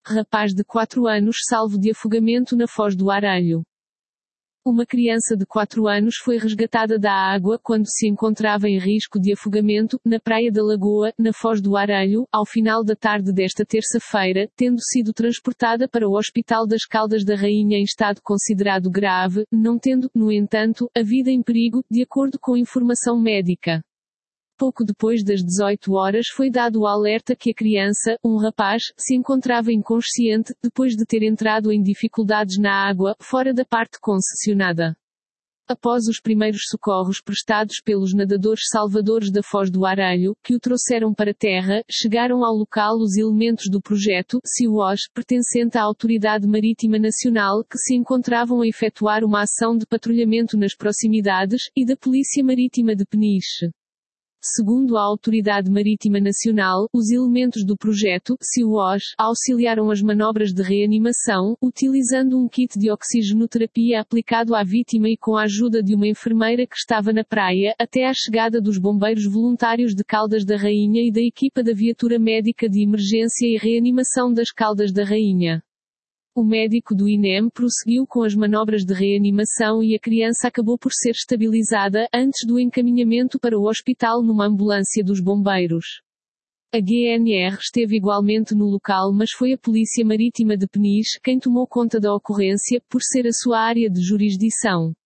rapaz de 4 anos salvo de afogamento na Foz do Arelho. Uma criança de 4 anos foi resgatada da água quando se encontrava em risco de afogamento, na Praia da Lagoa, na Foz do Arelho, ao final da tarde desta terça-feira, tendo sido transportada para o Hospital das Caldas da Rainha em estado considerado grave, não tendo, no entanto, a vida em perigo, de acordo com informação médica. Pouco depois das 18 horas foi dado o alerta que a criança, um rapaz, se encontrava inconsciente, depois de ter entrado em dificuldades na água, fora da parte concessionada. Após os primeiros socorros prestados pelos nadadores salvadores da Foz do Arelho, que o trouxeram para terra, chegaram ao local os elementos do projeto SeaWash, pertencente à Autoridade Marítima Nacional, que se encontravam a efetuar uma ação de patrulhamento nas proximidades, e da Polícia Marítima de Peniche. Segundo a Autoridade Marítima Nacional, os elementos do projeto SeaWash auxiliaram as manobras de reanimação, utilizando um kit de oxigenoterapia aplicado à vítima e com a ajuda de uma enfermeira que estava na praia, até à chegada dos bombeiros voluntários de Caldas da Rainha e da equipa da viatura médica de emergência e reanimação das Caldas da Rainha. O médico do INEM prosseguiu com as manobras de reanimação e a criança acabou por ser estabilizada, antes do encaminhamento para o hospital numa ambulância dos bombeiros. A GNR esteve igualmente no local, mas foi a Polícia Marítima de Peniche quem tomou conta da ocorrência, por ser a sua área de jurisdição.